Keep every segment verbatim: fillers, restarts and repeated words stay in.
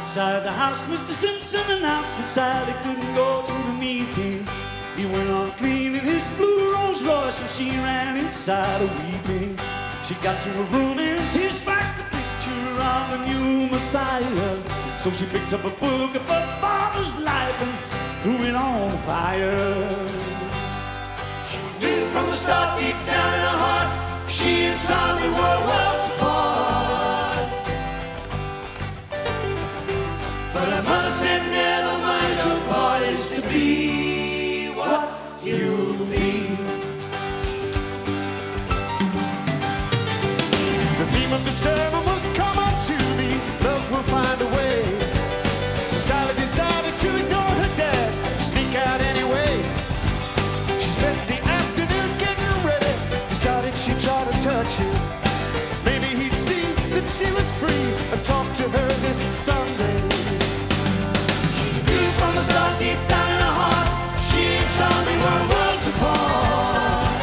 Outside the house, Mister Simpson announced that Sally couldn't go to the meeting. He went on cleaning his blue Rolls Royce and she ran inside a weeping. She got to her room and she splashed the picture of the new Messiah. So she picked up a book of her father's life and threw it on fire. She knew from the start, deep down in her heart, she and Tommy were worlds apart. But her mother said, never mind, your part is to be what you be. The theme of the sermon was come unto me, love will find a way. So Sally decided to ignore her dad, sneak out anyway. She spent the afternoon getting ready, decided she'd try to touch him. Maybe he'd see that she was free and talk to her this Sunday. From the start, deep down in her heart, she and Tommy were worlds apart.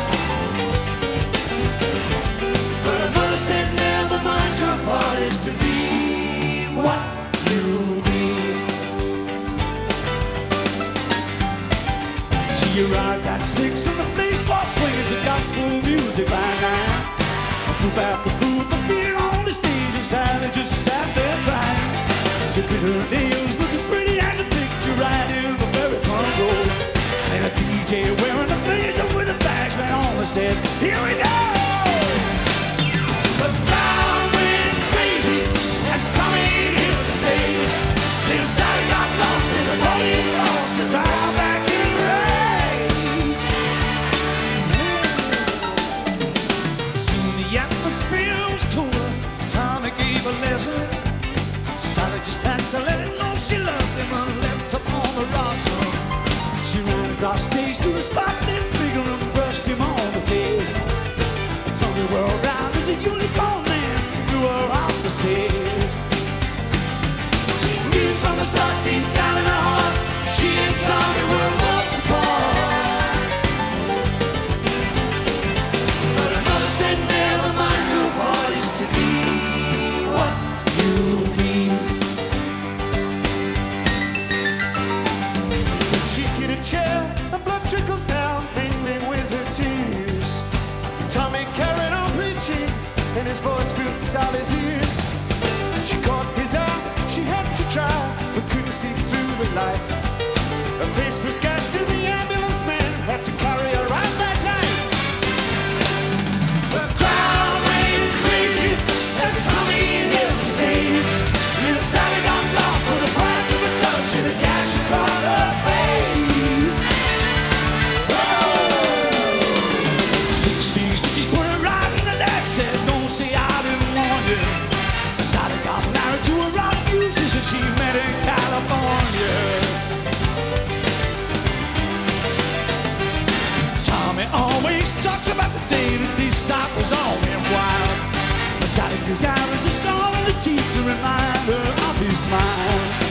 But her mother said, never mind, your part is to be what you be. She arrived at six and the place was swinging to gospel music by nine. Proof after proof appeared on the stage and Sally just sat there crying. She did her nails looking pretty as a picture right in the very front row. And a D J wearing a blazer with a badge that only said, here we go! The crowd went crazy as Tommy hit the stage. Then Sally got lost and the police lost the crowd back in rage. Soon the atmosphere was cooler. Tommy gave a lesson. Sally just had to let him know she loved him and left upon the roster. She ran across stage to the spotlit figure and brushed him on the face. Tommy whirled round as a uniformed man and threw her off the stage. She knew from the start, deep down in her heart, she and Tommy were worlds apart. But her mother said, never mind, your part is to be what you be. Chair, the blood trickled down, mingling with her tears. Tommy carried on preaching, and his voice filled Sally's ears. She caught his eye, she had to try, but couldn't see through the lights. Her face was gashed, and the ambulance man had to carry her out that night. The crowd went crazy as Tommy hit the stage. Little Sally got lost for the price of a touch and a dash across her face. She met in California. Tommy always talks about the day that these disciples all went wild. Sally gives Garris a scar on the cheek to remind her of his smile.